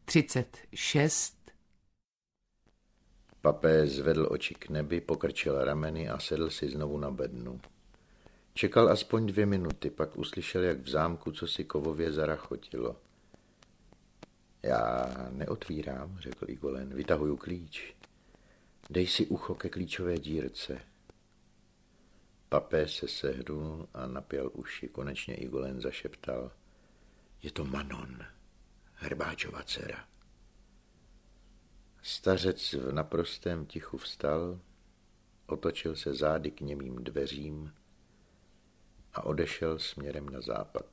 36. Papé zvedl oči k nebi, pokrčil rameny a sedl si znovu na bednu. Čekal aspoň 2 minuty, pak uslyšel, jak v zámku cosi kovově zarachotilo. Já neotvírám, řekl Igolen, vytahuju klíč. Dej si ucho ke klíčové dírce. Papé se sehnul a napěl uši. Konečně Igolen zašeptal. Je to Manon, Hrbáčova dcera. Stařec v naprostém tichu vstal, otočil se zády k němým dveřím a odešel směrem na západ.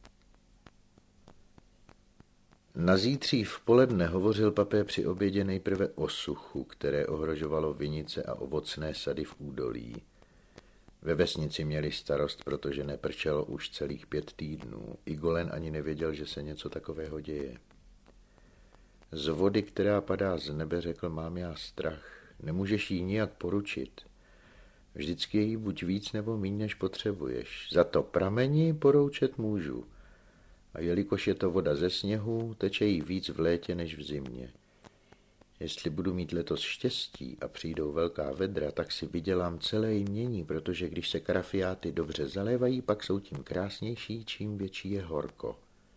Na zítří v poledne hovořil Papé při obědě nejprve o suchu, které ohrožovalo vinice a ovocné sady v údolí. Ve vesnici měli starost, protože nepršelo už celých 5 týdnů. Igolen ani nevěděl, že se něco takového děje. Z vody, která padá z nebe, řekl, mám já strach. Nemůžeš jí nijak poručit. Vždycky je jí buď víc nebo míň, než potřebuješ. Za to prameni poroučet můžu. A jelikož je to voda ze sněhu, teče jí víc v létě než v zimě. Jestli budu mít letos štěstí a přijdou velká vedra, tak si vydělám celé jmění, protože když se karafiáty dobře zalévají, pak jsou tím krásnější, čím větší je horko.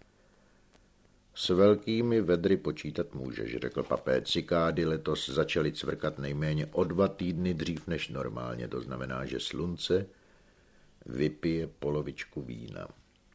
S velkými vedry počítat můžeš, řekl Papé. Cikády letos začaly cvrkat nejméně o 2 týdny dřív než normálně, to znamená, že slunce vypije polovičku vína.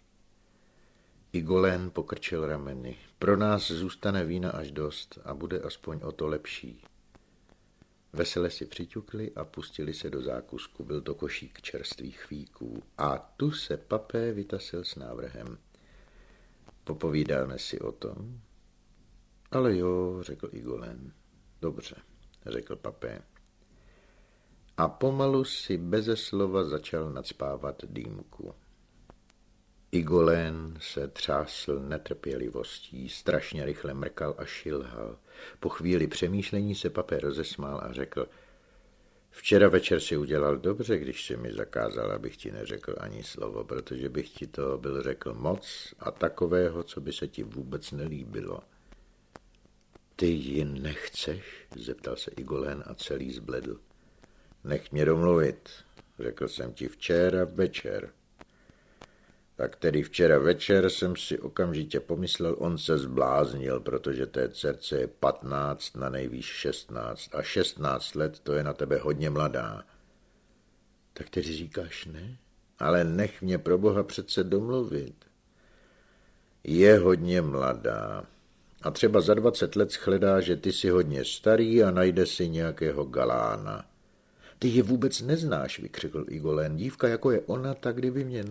Igolen pokrčil rameny. Pro nás zůstane vína až dost a bude aspoň o to lepší. Vesele si přiťukli a pustili se do zákusku. Byl to košík čerstvých fíků. A tu se Papé vytasil s návrhem. Popovídáme si o tom? Ale jo, řekl Igolen. Dobře, řekl Papé. A pomalu si beze slova začal nacpávat dýmku. Igolen se třásl netrpělivostí, strašně rychle mrkal a šilhal. Po chvíli přemýšlení se Papé rozesmál a řekl, včera večer si udělal dobře, když si mi zakázal, abych ti neřekl ani slovo, protože bych ti to byl řekl moc a takového, co by se ti vůbec nelíbilo. Ty ji nechceš? Zeptal se Igolen a celý zbledl. Nech mě domluvit, řekl jsem ti včera večer. Tak tedy včera večer jsem si okamžitě pomyslel, on se zbláznil, protože té dcerce je 15, na nejvýš 16 a 16 let to je na tebe hodně mladá. Tak tedy říkáš ne? Ale nech mě pro Boha přece domluvit. Je hodně mladá a třeba za 20 let shledá, že ty jsi hodně starý a najde si nějakého galána. Ty ji vůbec neznáš, vykřikl Igolen. Dívka jako je ona, tak kdyby mě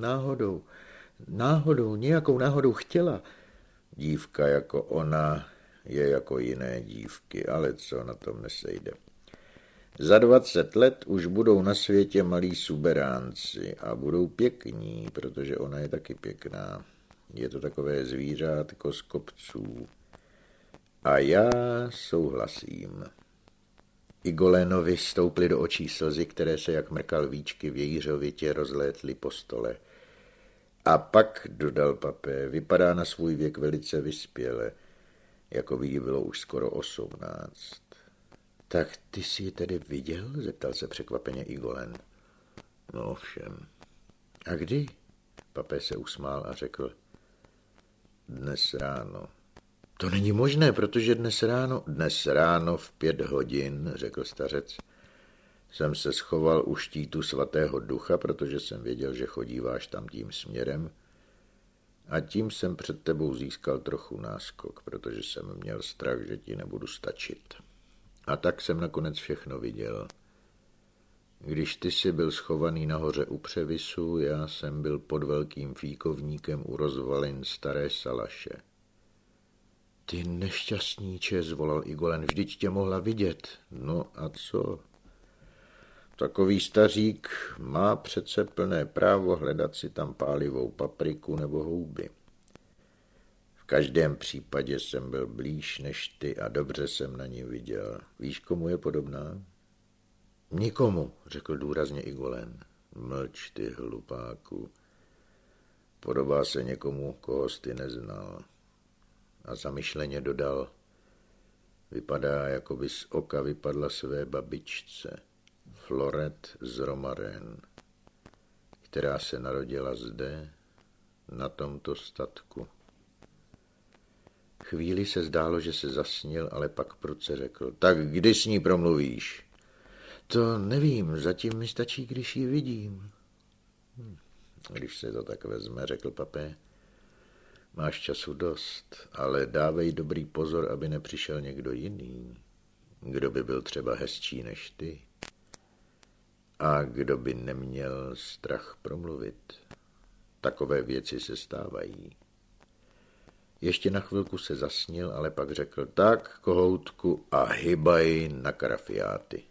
nějakou náhodou chtěla. Dívka jako ona je jako jiné dívky, ale co na tom nesejde. Za 20 let už budou na světě malí suberánci a budou pěkní, protože ona je taky pěkná. Je to takové zvířátko z kopců. A já souhlasím. Igolenovi stouply do očí slzy, které se jak mrkal víčky v jejířovitě rozlétly po stole. A pak, dodal Papé, vypadá na svůj věk velice vyspěle, jako by jí bylo už skoro 18. Tak ty jsi ji tedy viděl? Zeptal se překvapeně Igolen. No všem. A kdy? Papé se usmál a řekl. Dnes ráno. To není možné, protože dnes ráno v 5 hodin, řekl stařec, jsem se schoval u štítu svatého ducha, protože jsem věděl, že chodíváš tam tím směrem a tím jsem před tebou získal trochu náskok, protože jsem měl strach, že ti nebudu stačit. A tak jsem nakonec všechno viděl. Když ty jsi byl schovaný nahoře u převisu, já jsem byl pod velkým fíkovníkem u rozvalin staré salaše. Ty nešťastníče, zvolal Igolen, vždyť tě mohla vidět. No a co? Takový stařík má přece plné právo hledat si tam pálivou papriku nebo houby. V každém případě jsem byl blíž než ty a dobře jsem na ní viděl. Víš, komu je podobná? Nikomu, řekl důrazně Igolen. Mlč, ty hlupáku. Podobá se někomu, koho jsi ty neznal. A zamyšleně dodal, Vypadá, jako by z oka vypadla své babičce, Floret z Romaren, která se narodila zde, na tomto statku. Chvíli se zdálo, že se zasnil, ale pak prudce řekl: Tak kdy s ní promluvíš? To nevím, zatím mi stačí, když ji vidím. Když se to tak vezme, řekl Papé, máš času dost, ale dávej dobrý pozor, aby nepřišel někdo jiný, kdo by byl třeba hezčí než ty a kdo by neměl strach promluvit. Takové věci se stávají. Ještě na chvilku se zasnil, ale pak řekl: Tak, kohoutku, a hybaj na Karafiáty.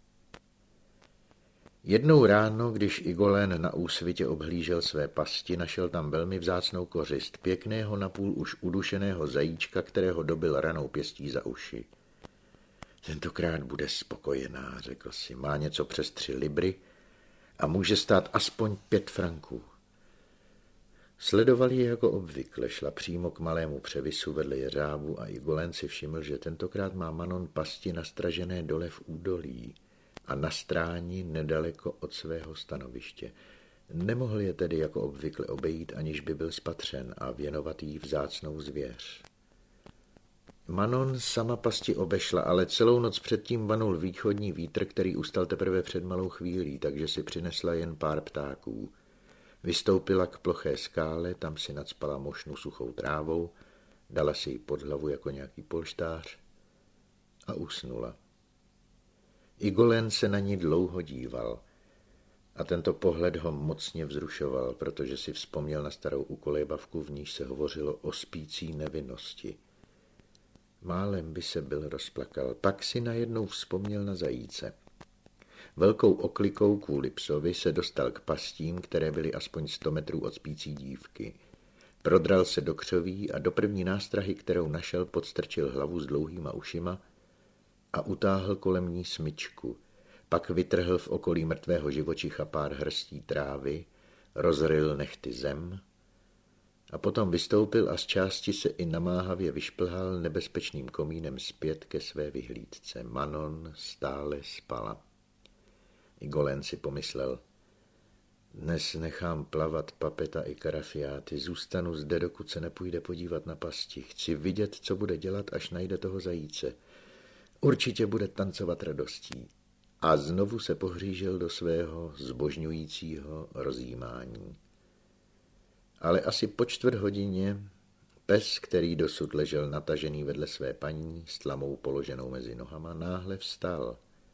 Jednou ráno, když Igolén na úsvitě obhlížel své pasti, našel tam velmi vzácnou kořist, pěkného napůl už udušeného zajíčka, kterého dobil ranou pěstí za uši. Tentokrát bude spokojená, řekl si, má něco přes 3 libry a může stát aspoň 5 franků. Sledoval ji jako obvykle, šla přímo k malému převisu vedle jeřábu a Igolén si všiml, že tentokrát má Manon pasti nastražené dole v údolí a na stráni nedaleko od svého stanoviště. Nemohl je tedy jako obvykle obejít, aniž by byl spatřen a věnovat jí vzácnou zvěř. Manon sama pasti obešla, ale celou noc předtím vanul východní vítr, který ustal teprve před malou chvílí, takže si přinesla jen pár ptáků. Vystoupila k ploché skále, tam si nacpala mošnu suchou trávou, dala si ji pod hlavu jako nějaký polštář a usnula. Igolén se na ní dlouho díval a tento pohled ho mocně vzrušoval, protože si vzpomněl na starou ukolébavku, v níž se hovořilo o spící nevinnosti. Málem by se byl rozplakal, pak si najednou vzpomněl na zajíce. Velkou oklikou kvůli psovi se dostal k pastím, které byly aspoň 100 metrů od spící dívky. Prodral se do křoví a do první nástrahy, kterou našel, podstrčil hlavu s dlouhýma ušima a utáhl kolem ní smyčku. Pak vytrhl v okolí mrtvého živočicha pár hrstí trávy, rozryl nehty zem a potom vystoupil a z části se i namáhavě vyšplhal nebezpečným komínem zpět ke své vyhlídce. Manon stále spala. Igolén si pomyslel: Dnes nechám plavat Papeta i Karafiáty, zůstanu zde, dokud se nepůjde podívat na pasti. Chci vidět, co bude dělat, až najde toho zajíce. Určitě bude tancovat radostí. A znovu se pohřížil do svého zbožňujícího rozjímání. Ale asi po 4:15 pes, který dosud ležel natažený vedle své paní, s tlamou položenou mezi nohama, náhle vstal.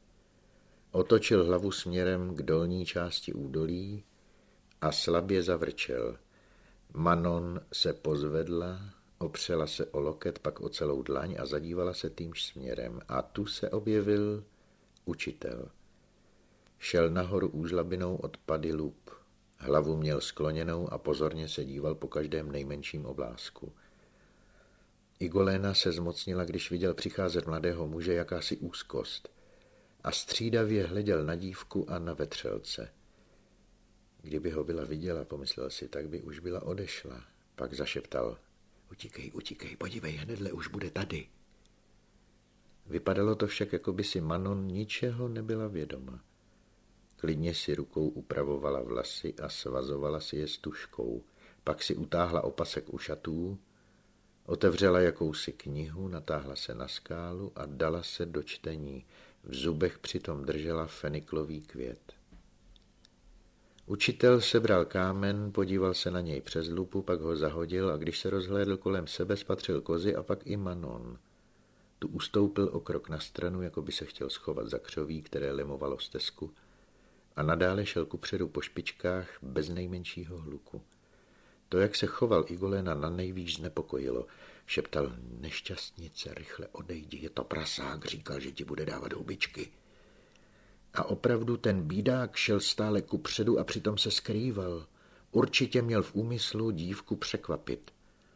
Otočil hlavu směrem k dolní části údolí a slabě zavrčel. Manon se pozvedla, opřela se o loket, pak o celou dlaň a zadívala se týmž směrem. A tu se objevil učitel. Šel nahoru úžlabinou od pady lup. Hlavu měl skloněnou a pozorně se díval po každém nejmenším oblásku. Igoléna se zmocnila, když viděl přicházet mladého muže, jakási úzkost, a střídavě hleděl na dívku a na vetřelce. Kdyby ho byla viděla, pomyslel si, tak by už byla odešla. Pak zašeptal: Utíkej, podívej, hnedle už bude tady. Vypadalo to však, jako by si Manon ničeho nebyla vědoma. Klidně si rukou upravovala vlasy a svazovala si je stužkou. Pak si utáhla opasek u šatů, otevřela jakousi knihu, natáhla se na skálu a dala se do čtení. V zubech přitom držela feniklový květ. Učitel sebral kámen, podíval se na něj přes lupu, pak ho zahodil a když se rozhlédl kolem sebe, spatřil kozy a pak i Manon. Tu ustoupil o krok na stranu, jako by se chtěl schovat za křoví, které lemovalo stezku, a nadále šel kupředu po špičkách bez nejmenšího hluku. To, jak se choval Igoléna, na nejvíc znepokojilo. Šeptal: Nešťastnice, rychle odejdi, je to prasák, říkal, že ti bude dávat hubičky. A opravdu ten bídák šel stále kupředu a přitom se skrýval. Určitě měl v úmyslu dívku překvapit.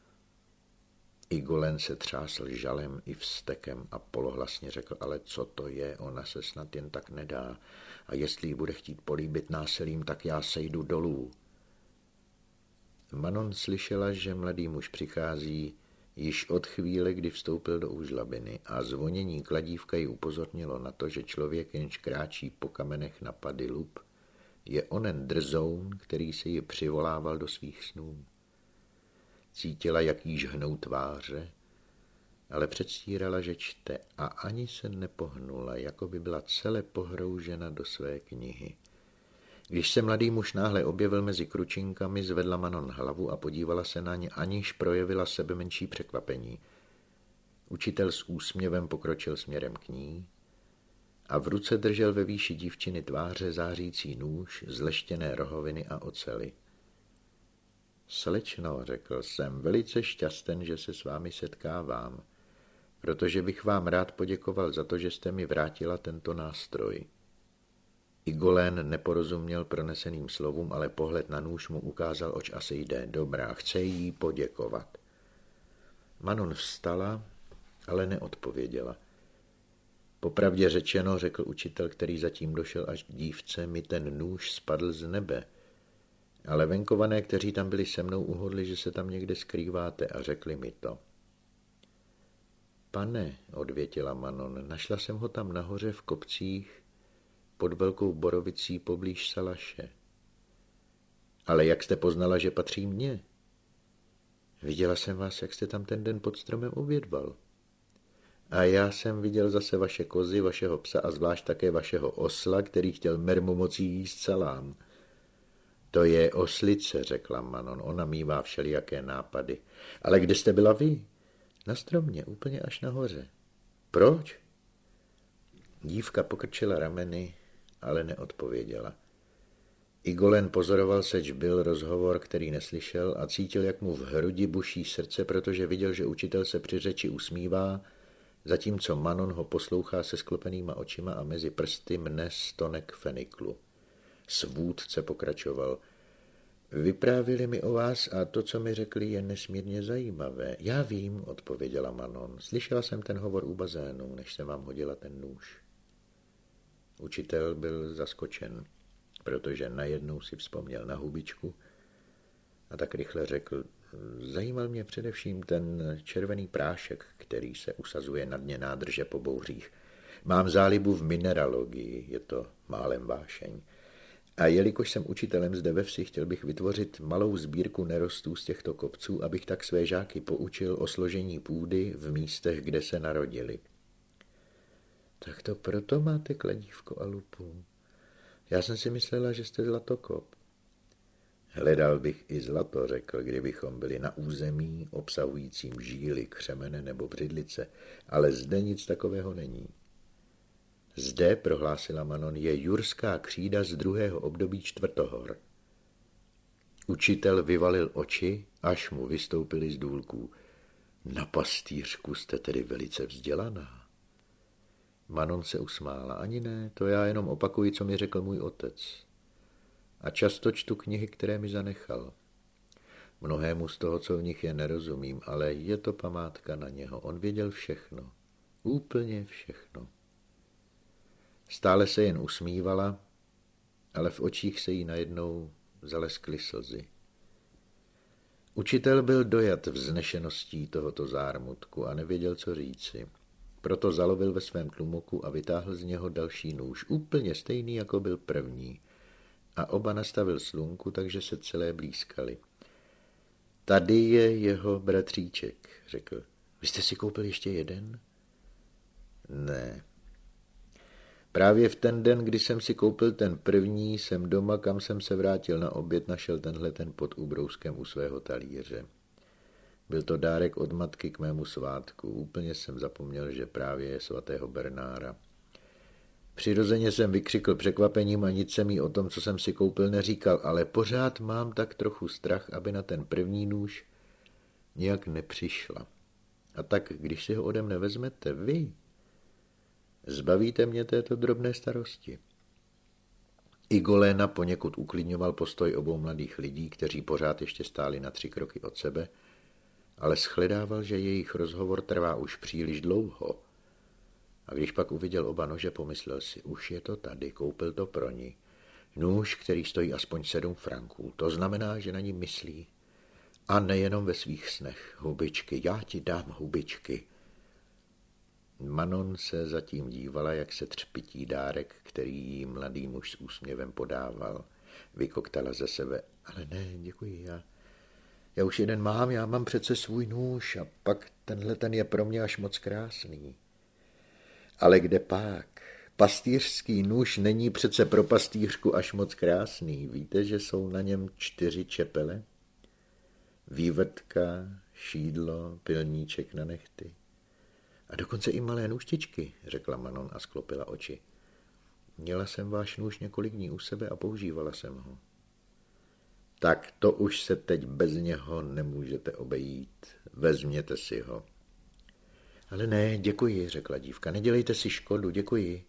Igolén se třásl žalem i vztekem a polohlasně řekl: Ale co to je, ona se snad jen tak nedá. A jestli ji bude chtít políbit násilím, tak já sejdu dolů. Manon slyšela, že mladý muž přichází, Již od chvíle, kdy vstoupil do úžlabiny a zvonění kladívka ji upozornilo na to, že člověk, jenž kráčí po kamenech na Padilup, je onen drzoun, který se ji přivolával do svých snů. Cítila, jak jí žhnou tváře, ale předstírala, že čte a ani se nepohnula, jako by byla celé pohroužena do své knihy. Když se mladý muž náhle objevil mezi kručinkami, zvedla Manon hlavu a podívala se na ně, aniž projevila sebe menší překvapení. Učitel s úsměvem pokročil směrem k ní a v ruce držel ve výši dívčiny tváře zářící nůž, zleštěné rohoviny a ocely. Slečno, řekl, jsem velice šťasten, že se s vámi setkávám, protože bych vám rád poděkoval za to, že jste mi vrátila tento nástroj. Igolén neporozuměl proneseným slovům, ale pohled na nůž mu ukázal, oč asi jde. Dobrá, chce jí poděkovat. Manon vstala, ale neodpověděla. Popravdě řečeno, řekl učitel, který zatím došel až k dívce, mi ten nůž spadl z nebe. Ale venkované, kteří tam byli se mnou, uhodli, že se tam někde skrýváte a řekli mi to. Pane, odvětila Manon, našla jsem ho tam nahoře v kopcích pod velkou borovicí poblíž Salaše. Ale jak jste poznala, že patří mně? Viděla jsem vás, jak jste tam ten den pod stromem obědval. A já jsem viděl zase vaše kozy, vašeho psa a zvlášť také vašeho osla, který chtěl mermomocí jíst salám. To je oslice, řekla Manon, ona mívá všelijaké nápady. Ale kde jste byla vy? Na stromě, úplně až nahoře. Proč? Dívka pokrčila rameny, ale neodpověděla. Igolén pozoroval, seč byl rozhovor, který neslyšel a cítil, jak mu v hrudi buší srdce, protože viděl, že učitel se při řeči usmívá, zatímco Manon ho poslouchá se sklopenýma očima a mezi prsty mne stonek feniklu. Svůdce pokračoval. Vyprávěli mi o vás a to, co mi řekli, je nesmírně zajímavé. Já vím, odpověděla Manon. Slyšela jsem ten hovor u bazénu, než jsem vám hodila ten nůž. Učitel byl zaskočen, protože najednou si vzpomněl na hubičku a tak rychle řekl, zajímal mě především ten červený prášek, který se usazuje na dně nádrže po bouřích. Mám zálibu v mineralogii, je to málem vášeň. A jelikož jsem učitelem zde ve vsi, chtěl bych vytvořit malou sbírku nerostů z těchto kopců, abych tak své žáky poučil o složení půdy v místech, kde se narodili. Tak to proto máte kladívko a lupu. Já jsem si myslela, že jste zlatokop. Hledal bych i zlato, řekl, kdybychom byli na území obsahujícím žíly, křemene nebo břidlice, ale zde nic takového není. Zde, prohlásila Manon, je jurská křída z druhého období Čtvrtohor. Učitel vyvalil oči, až mu vystoupili z důlků. Na pastýřku jste tedy velice vzdělaná. Manon se usmála. Ani ne, to já jenom opakuji, co mi řekl můj otec. A často čtu knihy, které mi zanechal. Mnohému z toho, co v nich je, nerozumím, ale je to památka na něho. On věděl všechno. Úplně všechno. Stále se jen usmívala, ale v očích se jí najednou zaleskly slzy. Učitel byl dojat vznešeností tohoto zármutku a nevěděl, co říci. Proto zalovil ve svém tlumoku a vytáhl z něho další nůž, úplně stejný, jako byl první. A oba nastavil slunku, takže se celé blízkaly. Tady je jeho bratříček, řekl. Vy jste si koupil ještě jeden? Ne. Právě v ten den, kdy jsem si koupil ten první, jsem doma, kam jsem se vrátil na oběd, našel tenhle ten pod ubrouskem u svého talíře. Byl to dárek od matky k mému svátku. Úplně jsem zapomněl, že právě je svatého Bernára. Přirozeně jsem vykřikl překvapením a nic jsem jí o tom, co jsem si koupil, neříkal, ale pořád mám tak trochu strach, aby na ten první nůž nějak nepřišla. A tak, když si ho ode mne vezmete vy, zbavíte mě této drobné starosti. Igoléna poněkud uklidňoval postoj obou mladých lidí, kteří pořád ještě stáli na 3 kroky od sebe, ale shledával, že jejich rozhovor trvá už příliš dlouho. A když pak uviděl oba nože, pomyslel si, už je to tady, koupil to pro ní. Nůž, který stojí aspoň 7 franků, to znamená, že na ní myslí. A nejenom ve svých snech. Hubičky, já ti dám hubičky. Manon se zatím dívala, jak se třpití dárek, který jí mladý muž s úsměvem podával. Vykoktala ze sebe. Ale ne, děkuji, já už jeden mám, já mám přece svůj nůž a pak ten je pro mě až moc krásný. Ale kde pak? Pastýřský nůž není přece pro pastýřku až moc krásný. Víte, že jsou na něm 4 čepele? Vývrtka, šídlo, pilníček na nehty. A dokonce i malé nůžtičky, řekla Manon a sklopila oči. Měla jsem váš nůž několik dní u sebe a používala jsem ho. Tak to už se teď bez něho nemůžete obejít. Vezměte si ho. Ale ne, děkuji, řekla dívka, nedělejte si škodu, děkuji.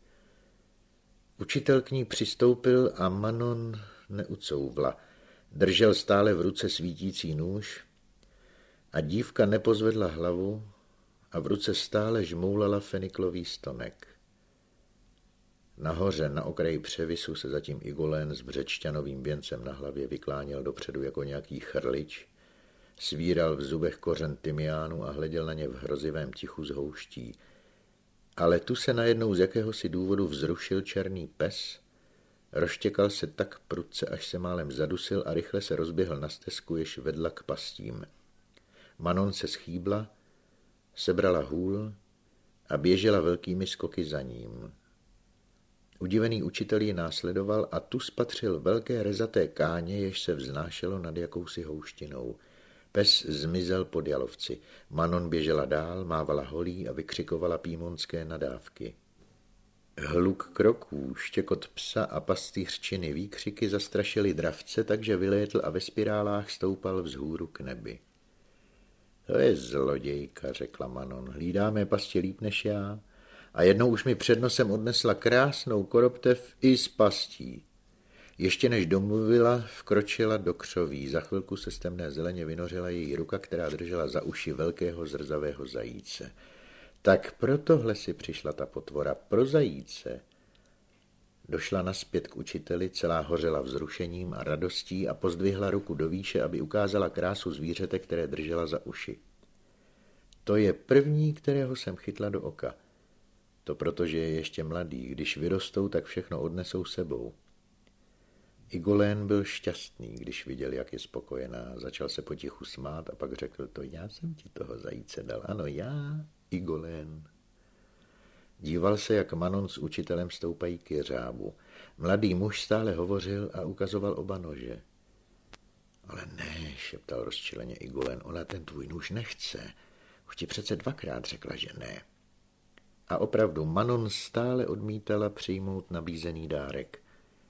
Učitel k ní přistoupil a Manon neucouvla. Držel stále v ruce svítící nůž a dívka nepozvedla hlavu a v ruce stále žmoulala feniklový stonek. Nahoře, na okraji převisu, se zatím Igolén s břečťanovým věncem na hlavě vykláněl dopředu jako nějaký chrlič, svíral v zubech kořen tymiánu a hleděl na ně v hrozivém tichu z houští. Ale tu se najednou z jakéhosi důvodu vzrušil černý pes, rozštěkal se tak prudce, až se málem zadusil a rychle se rozběhl na stezku, jež vedla k pastím. Manon se schýbla, sebrala hůl a běžela velkými skoky za ním. Udivený učitel ji následoval a tu spatřil velké rezaté káně, jež se vznášelo nad jakousi houštinou. Pes zmizel pod jalovci. Manon běžela dál, mávala holí a vykřikovala pímonské nadávky. Hluk kroků, štěkot psa a pastýřčiny výkřiky zastrašily dravce, takže vylétl a ve spirálách stoupal vzhůru k nebi. To je zlodějka, řekla Manon. Hlídáme pastě líp než já. A jednou už mi před nosem odnesla krásnou koroptev i s pastí. Ještě než domluvila, vkročila do křoví. Za chvilku se z temné zeleně vynořila její ruka, která držela za uši velkého zrzavého zajíce. Tak pro tohle si přišla ta potvora, pro zajíce. Došla nazpět k učiteli, celá hořela vzrušením a radostí a pozdvihla ruku do výše, aby ukázala krásu zvířete, které držela za uši. To je první, kterého jsem chytla do oka. To protože je ještě mladý, když vyrostou, tak všechno odnesou sebou. Igolén byl šťastný, když viděl, jak je spokojená. Začal se potichu smát a pak řekl, to já jsem ti toho zajíce dal. Ano, já, Igolén. Díval se, jak Manon s učitelem stoupají k jeřábu. Mladý muž stále hovořil a ukazoval oba nože. Ale ne, šeptal rozčileně Igolén, ona ten tvůj nůž nechce. Už ti přece 2krát řekla, že ne. A opravdu Manon stále odmítala přijmout nabízený dárek.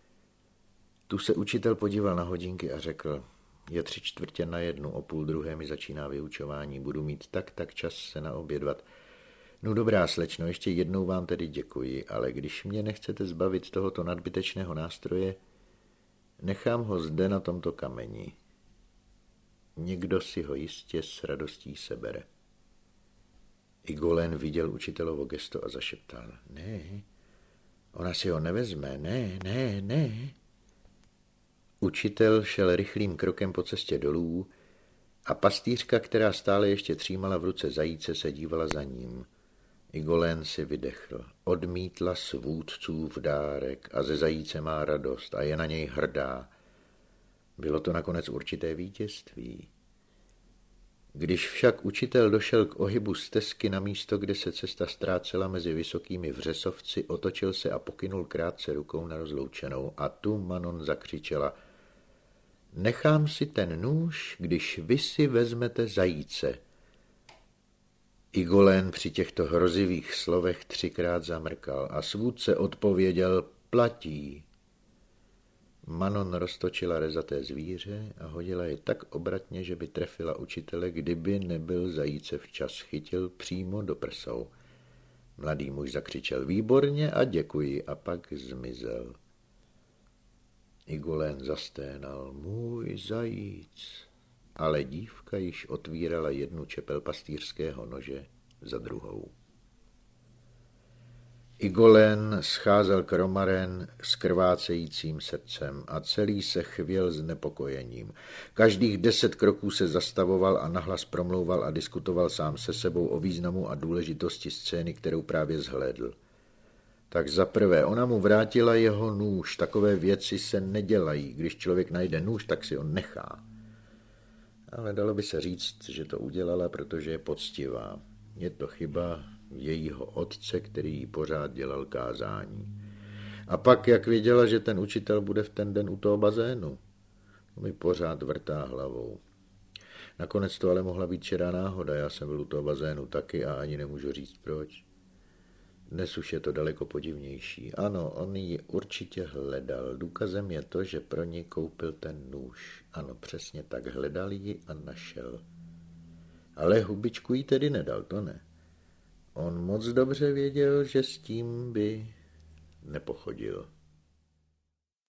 Tu se učitel podíval na hodinky a řekl, je 3:45, o 12:30 mi začíná vyučování, budu mít tak čas se naobědvat. No dobrá, slečno, ještě jednou vám tedy děkuji, ale když mě nechcete zbavit tohoto nadbytečného nástroje, nechám ho zde na tomto kameni. Někdo si ho jistě s radostí sebere. Igolén viděl učitelovo gesto a zašeptal. Ne, ona si ho nevezme, ne. Učitel šel rychlým krokem po cestě dolů a pastýřka, která stále ještě třímala v ruce zajíce, se dívala za ním. Igolén si vydechl. Odmítla svůdcův dárek a ze zajíce má radost a je na něj hrdá. Bylo to nakonec určité vítězství. Když však učitel došel k ohybu stezky na místo, kde se cesta ztrácela mezi vysokými vřesovci, otočil se a pokynul krátce rukou na rozloučenou a tu Manon zakřičela. Nechám si ten nůž, když vy si vezmete zajíce. Igolén při těchto hrozivých slovech 3krát zamrkal a svůdce odpověděl platí. Manon roztočila rezaté zvíře a hodila je tak obratně, že by trefila učitele, kdyby nebyl zajíce včas chytil přímo do prsou. Mladý muž zakřičel výborně a děkuji a pak zmizel. Igolén zasténal, můj zajíc, ale dívka již otvírala jednu čepel pastýřského nože za druhou. Igolen scházel k Romaren s krvácejícím srdcem a celý se chvěl znepokojením. Každých 10 kroků se zastavoval a nahlas promlouval a diskutoval sám se sebou o významu a důležitosti scény, kterou právě zhlédl. Tak zaprvé, ona mu vrátila jeho nůž. Takové věci se nedělají. Když člověk najde nůž, tak si ho nechá. Ale dalo by se říct, že to udělala, protože je poctivá. Je to chyba jejího otce, který jí pořád dělal kázání. A pak, jak věděla, že ten učitel bude v ten den u toho bazénu, to mi pořád vrtá hlavou. Nakonec to ale mohla být čirá náhoda. Já jsem byl u toho bazénu taky a ani nemůžu říct proč. Dnes už je to daleko podivnější. Ano, on ji určitě hledal. Důkazem je to, že pro ní koupil ten nůž. Ano, přesně tak, hledal ji a našel. Ale hubičku jí tedy nedal, to ne. On moc dobře věděl, že s tím by nepochodil.